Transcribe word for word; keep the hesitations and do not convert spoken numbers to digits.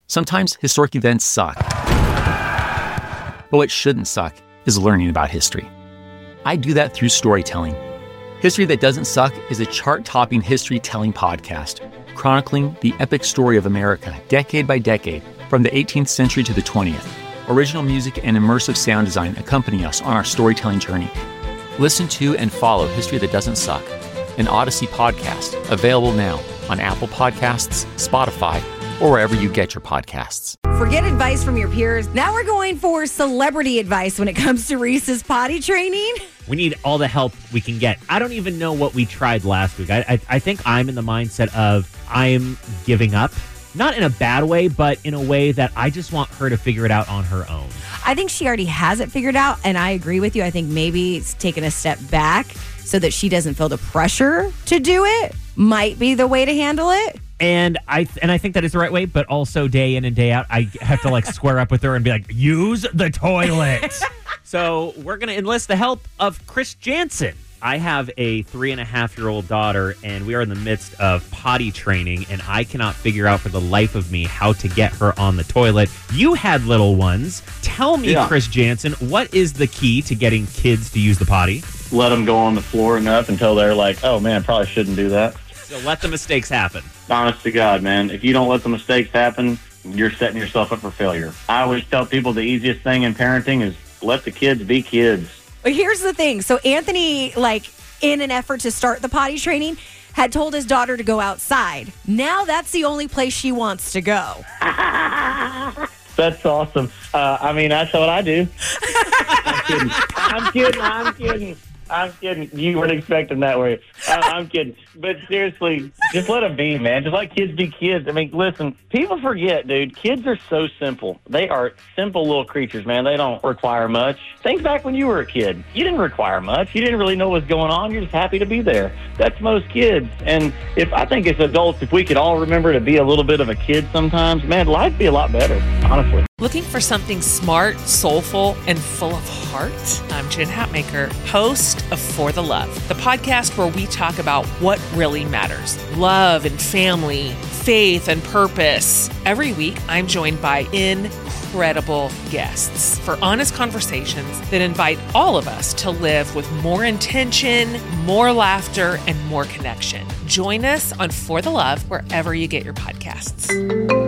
Sometimes historic events suck. But what shouldn't suck is learning about history. I do that through storytelling. History That Doesn't Suck is a chart-topping history-telling podcast, chronicling the epic story of America decade by decade, from the eighteenth century to the twentieth. Original music and immersive sound design accompany us on our storytelling journey. Listen to and follow History That Doesn't Suck, an Odyssey podcast, available now on Apple Podcasts, Spotify, or wherever you get your podcasts. Forget advice from your peers. Now we're going for celebrity advice when it comes to Reese's potty training. We need all the help we can get. I don't even know what we tried last week. I, I, I think I'm in the mindset of I'm giving up. Not in a bad way, but in a way that I just want her to figure it out on her own. I think she already has it figured out, and I agree with you. I think maybe it's taking a step back so that she doesn't feel the pressure to do it might be the way to handle it. And I and I think that is the right way, but also day in and day out, I have to like square up with her and be like, use the toilet. So we're going to enlist the help of Chris Jansen. I have a three and a half year old daughter, and we are in the midst of potty training, and I cannot figure out for the life of me how to get her on the toilet. You had little ones. Tell me, yeah. Chris Jansen, what is the key to getting kids to use the potty? Let them go on the floor enough until they're like, oh man, probably shouldn't do that. So let the mistakes happen. Honest to God, man. If you don't let the mistakes happen, you're setting yourself up for failure. I always tell people the easiest thing in parenting is let the kids be kids. But here's the thing. So Anthony, like, in an effort to start the potty training, had told his daughter to go outside. Now that's the only place she wants to go. That's awesome. Uh, I mean, that's what I do. I'm kidding. I'm kidding. I'm kidding. I'm kidding. You weren't expecting that, were you? I, I'm kidding. But seriously, just let them be, man. Just let kids be kids. I mean, listen, people forget, dude. Kids are so simple. They are simple little creatures, man. They don't require much. Think back when you were a kid. You didn't require much. You didn't really know what was going on. You're just happy to be there. That's most kids. And if I think as adults, if we could all remember to be a little bit of a kid sometimes, man, life'd be a lot better, honestly. Looking for something smart, soulful, and full of heart? I'm Jen Hatmaker, host of For the Love, the podcast where we talk about what really matters. Love and family, faith and purpose. Every week, I'm joined by incredible guests for honest conversations that invite all of us to live with more intention, more laughter, and more connection. Join us on For the Love wherever you get your podcasts.